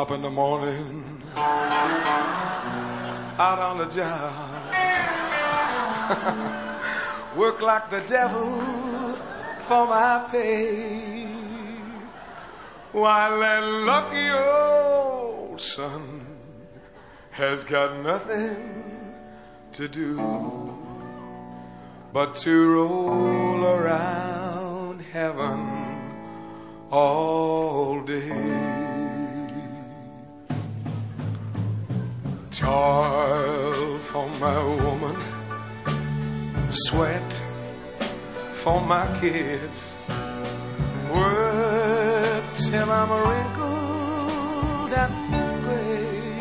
Up in the morning, out on the job, work like the devil for my pay, while that lucky old son has got nothing to do but to roll around heaven all day. Toil for my woman, sweat for my kids, work till I'm wrinkled and gray,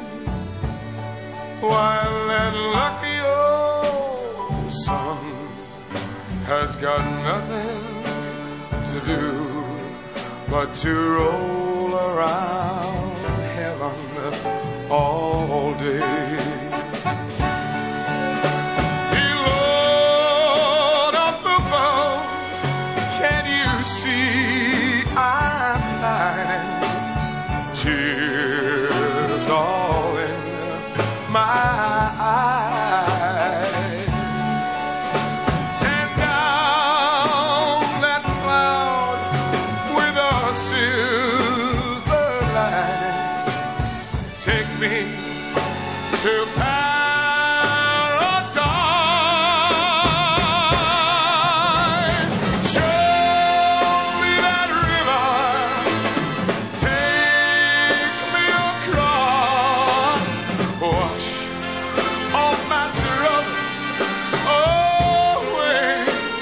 while that lucky old son has got nothing to do but to roll around heaven all day. Hey, Lord of the boat, can you see I'm pining? Tears all in my eyes. Send down that cloud with a silver lining. Take me to paradise. Show me that river. Take me across. Wash all my troubles away.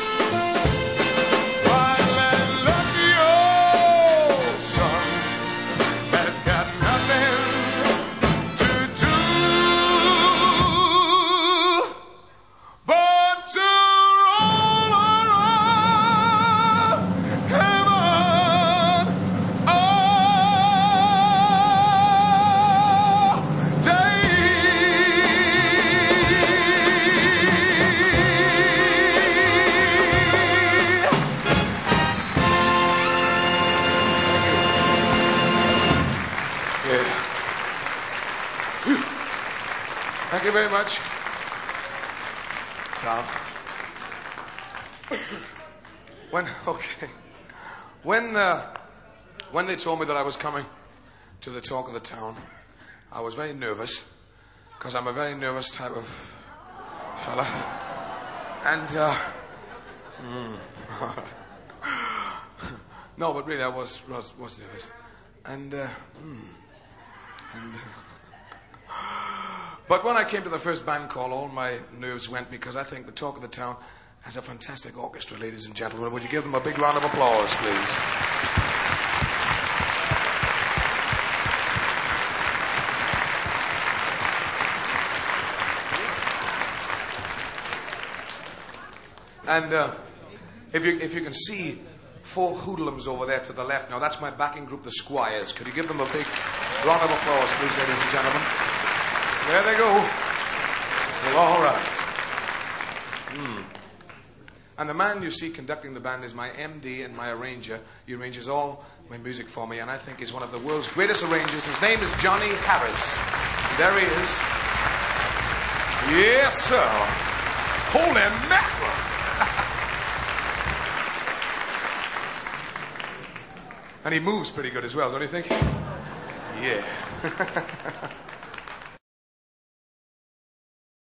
While that lucky old son has got nothing to do but to roll around heaven all day. Yeah. Thank you very much, Tom. When they told me that I was coming to the Talk of the Town, I was very nervous, because I'm a very nervous type of fella. And no, but really I was nervous. But when I came to the first band call, all my nerves went, because I think the Talk of the Town has a fantastic orchestra, ladies and gentlemen. Would you give them a big round of applause, please? And if you can see 4 hoodlums over there to the left, now that's my backing group, the Squires. Could you give them a big round of applause, please, ladies and gentlemen? There they go. Well, all right. And the man you see conducting the band is my MD and my arranger. He arranges all my music for me, and I think he's one of the world's greatest arrangers. His name is Johnny Harris. There he is. Yes, sir. Holy mackerel. And he moves pretty good as well, don't you think? Yeah.